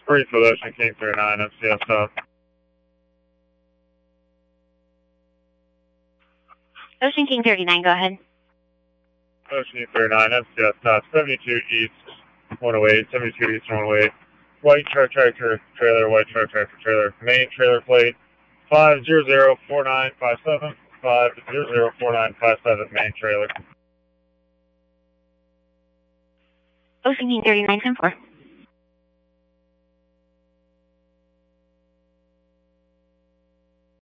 Greenfield Ocean King 39, FCS stop. Ocean King 39, go ahead. Ocean King 39, FCS stop. 72 East 108, 72 East 108. White truck tractor trailer, white truck tractor trailer. Main trailer plate 5004957, 5004957, main trailer. Ocean King 39, 10-4.